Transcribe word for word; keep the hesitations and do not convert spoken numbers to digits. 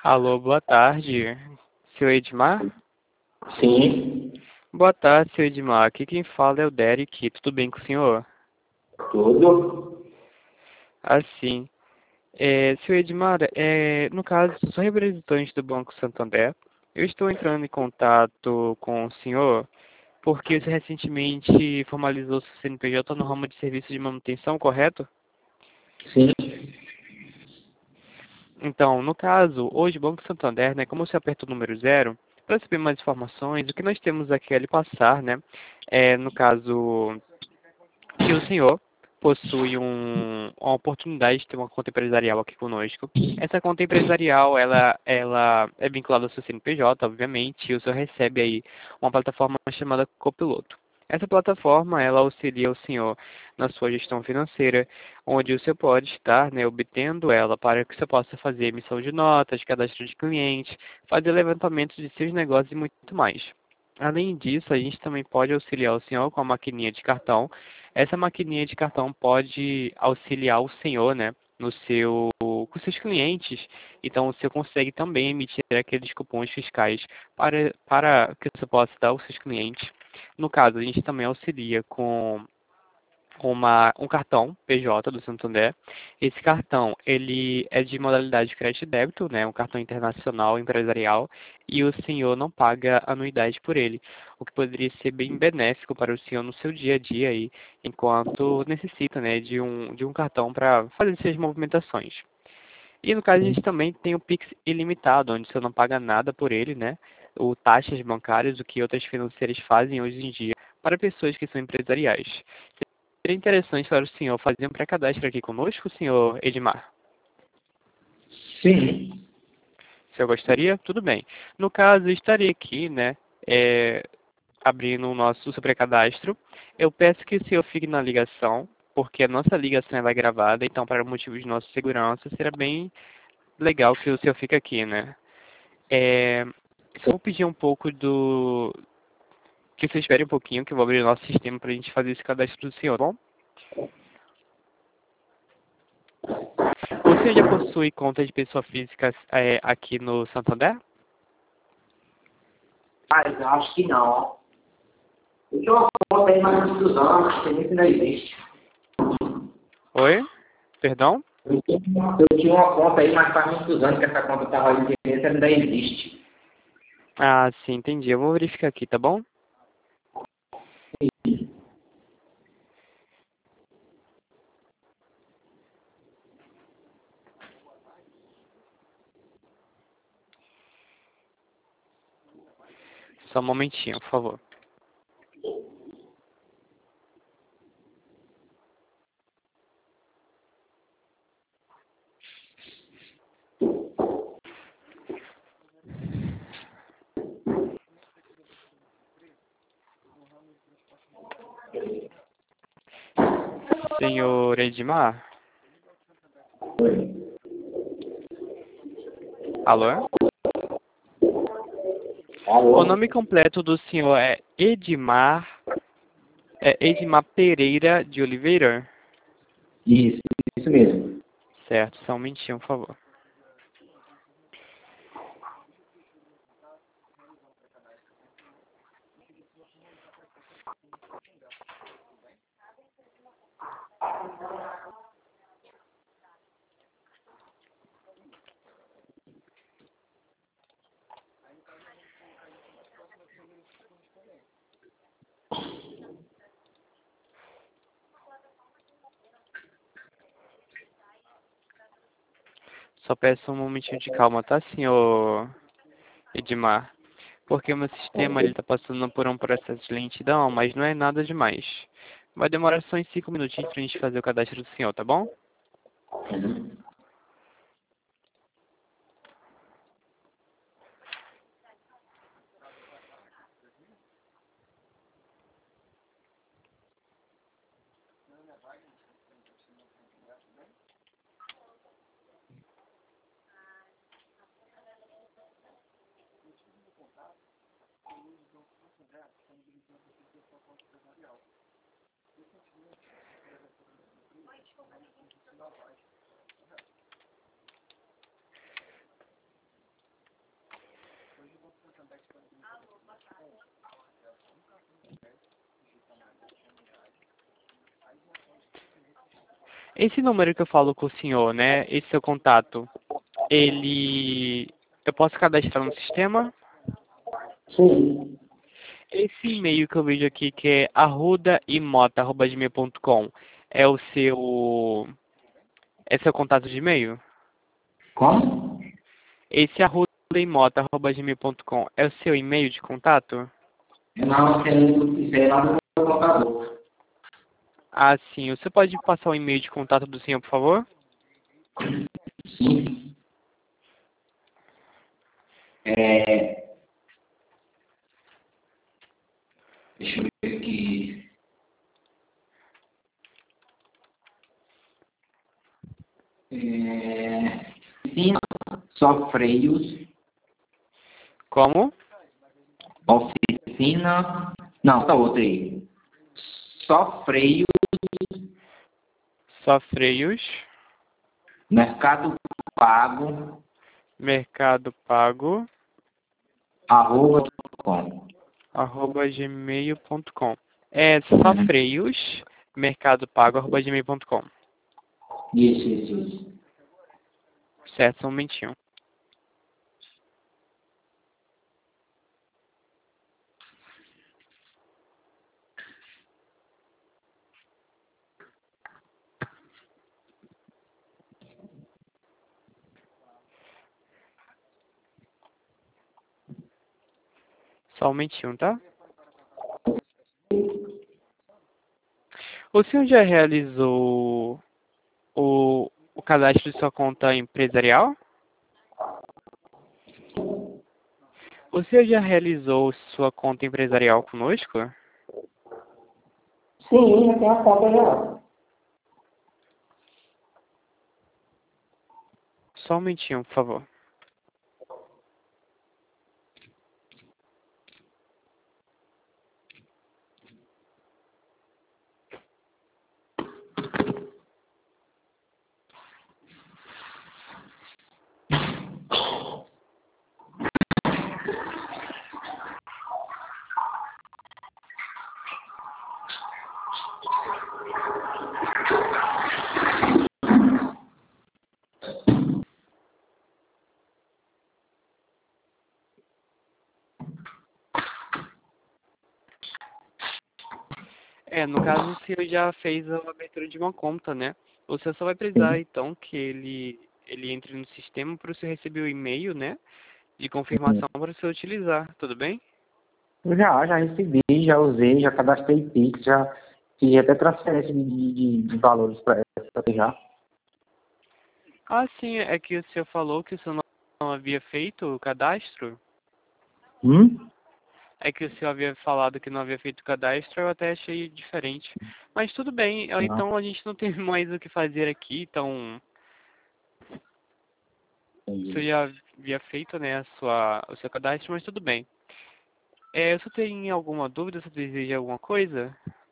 Alô, boa tarde, senhor Edmar? Sim, Boa tarde, senhor Edmar. Aqui quem fala é o Derek. Tudo bem com o senhor? tudo. Assim, é, senhor Edmar, é, no caso, sou representante do Banco Santander. Eu estou entrando em contato com o senhor porque você recentemente formalizou seu C N P J no ramo de serviço de manutenção, correto? Sim, Então, no caso, hoje o Banco Santander, né, como você aperta o número zero, para saber mais informações, o que nós temos aqui a lhe passar, né, é, no caso, que o senhor possui um, uma oportunidade de ter uma conta empresarial aqui conosco. Essa conta empresarial, ela, ela é vinculada ao seu C N P J, obviamente, e o senhor recebe aí uma plataforma chamada Copiloto. Essa plataforma, ela auxilia o senhor na sua gestão financeira, onde o senhor pode estar, né, obtendo ela para que você possa fazer emissão de notas, cadastro de clientes, fazer levantamento de seus negócios e muito mais. Além disso, a gente também pode auxiliar o senhor com a maquininha de cartão. Essa maquininha de cartão pode auxiliar o senhor, né, no seu, com seus clientes. Então, o senhor consegue também emitir aqueles cupons fiscais para, para que você possa dar aos seus clientes. No caso, a gente também auxilia com uma, um cartão P J do Santander. Esse cartão, ele é de modalidade de crédito e débito, né, um cartão internacional empresarial, e o senhor não paga anuidade por ele, o que poderia ser bem benéfico para o senhor no seu dia a dia aí, enquanto necessita, né, de um, de um cartão para fazer suas movimentações. E no caso a gente também tem o Pix ilimitado, onde você não paga nada por ele, né? Ou taxas bancárias, o que outras financeiras fazem hoje em dia para pessoas que são empresariais. Seria interessante para o senhor fazer um pré-cadastro aqui conosco, senhor Edmar? sim. Se eu gostaria, tudo bem. No caso, eu estaria aqui, né, é, abrindo o nosso seu pré-cadastro. Eu peço que o senhor fique na ligação, porque a nossa ligação ela é gravada, então para motivos de nossa segurança, será bem legal que o senhor fique aqui, né? É, eu vou pedir um pouco do... que você espere um pouquinho, que eu vou abrir o nosso sistema para a gente fazer esse cadastro do senhor, tá bom? O senhor já possui conta de pessoa física é, aqui no Santander? Mas eu acho que não. Eu tinha uma conta aí mais muitos anos, que nem que não existe. Oi? Perdão? Eu tinha, eu tinha uma conta aí, mas faz muitos anos que essa conta estava ali dentro, ainda existe. Ah, sim, entendi. Eu vou verificar aqui, tá bom? Só um momentinho, por favor. Senhor Edmar? Alô? O Alô? nome completo do senhor é Edmar... É Edmar Pereira de Oliveira? Isso, isso mesmo. Certo, só um momentinho, por favor. Só peço um momentinho de calma, tá, senhor Edmar? Porque o meu sistema ele está passando por um processo de lentidão, mas não é nada demais. Vai demorar só uns cinco minutinhos para a gente fazer o cadastro do senhor, tá bom? Esse número que eu falo com o senhor, né? Esse seu contato, ele... Eu posso cadastrar no sistema? Sim. Esse e-mail que eu vejo aqui, que é arrudaimota arroba gmail ponto com, é o seu... É seu contato de e-mail? Como? Esse arrudaimota arroba gmail ponto com é o seu e-mail de contato? Não, isso é isso é lá do meu computador. Ah, sim. Você pode passar o e-mail de contato do senhor, por favor? Sim. É, deixa eu ver aqui. É, oficina só freios. Como? Oficina. Não, tá outra aí. Só freio. Só freios. Mercado Pago. Mercado Pago. Arroba com. Arroba gmail ponto com. É só Uhum. freios. Mercado Pago. Arroba gmail ponto com. Isso, isso, isso. Certo, só um momentinho. Só um momentinho, tá? O senhor já realizou o, o cadastro de sua conta empresarial? O senhor já realizou sua conta empresarial conosco? Sim, eu tenho a conta já. Só um momentinho, por favor. É, no caso, o senhor já fez a abertura de uma conta, né? O senhor só vai precisar, então, que ele, ele entre no sistema para o senhor receber o e-mail, né? De confirmação para o senhor utilizar, tudo bem? Já, já recebi, já usei, já cadastrei Pix, já fiz até transferência de, de, de valores para essa já. Ah, sim, é que o senhor falou que o senhor não não havia feito o cadastro. Hum? É que o senhor havia falado que não havia feito o cadastro, eu até achei diferente. Mas tudo bem, eh, Não, então a gente não tem mais o que fazer aqui, então o senhor entendi. já havia feito, né, a sua, o seu cadastro, mas tudo bem. É, você tem alguma dúvida, você deseja alguma coisa?